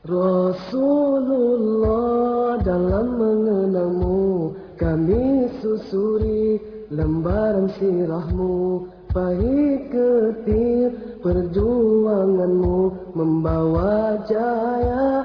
Rasulullah, dalam mengenangmu kami susuri lembaran sirahmu. Pahit getir perjuanganmu membawa cahaya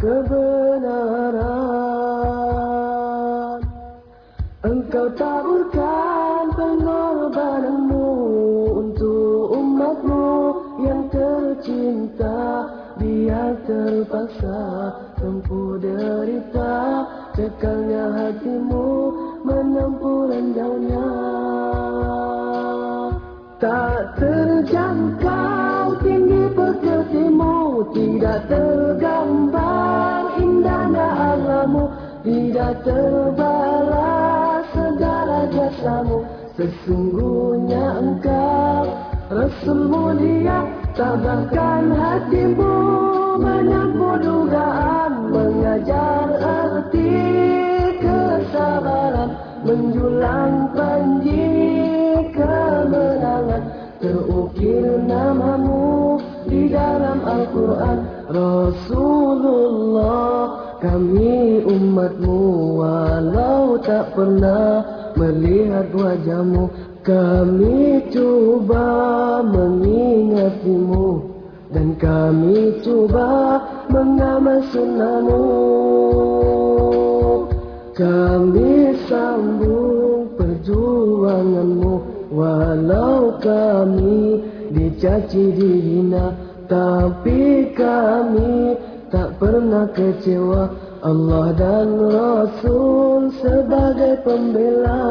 kebenaran. Engkau taburkan pengorbananmu untuk umatmu yang tercinta. Biar terpaksa tempuh derita, cekalnya hatimu menempuh rendahnya. Tak terjangkau tinggi pekertimu, tidak tergambar indahnya agamamu, tidak terbalas segala jasamu. Sesungguhnya engkau Rasul mulia, tabahkan hatimu menempuh dugaan, mengajar arti kesabaran, menjulang panji kemenangan. Terukir namamu di dalam Al-Quran. Rasulullah, kami umatmu, walau tak pernah melihat wajahmu, kami coba mengingatimu, dan kami coba mengamal sunnahmu. Kami sambung perjuanganmu, walau kami dicaci dihina, tapi kami tak pernah kecewa. Allah dan Rasul sebagai pembela.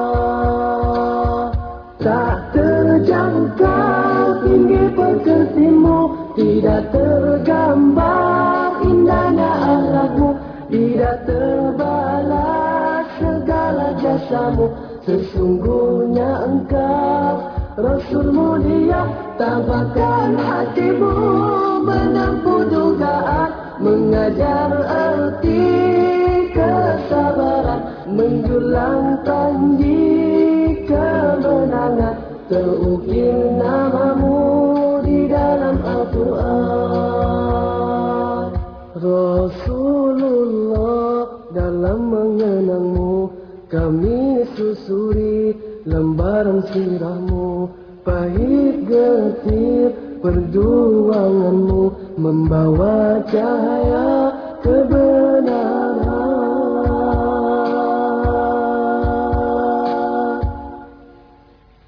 Tak terjangkau tinggi pekertimu, tidak tergambar indahnya akhlakmu, tidak terbalas segala jasamu. Sesungguhnya engkau Rasul mulia, tabahkan hatimu menempuh dugaan, mengajar arti kesabaran, menjulang panji kemenangan. Terukir namamu di dalam Al-Quran. Rasulullah, dalam mengenangmu kami susuri lembaran sirahmu. Pahit getir perjuanganmu membawa cahaya kebenaran.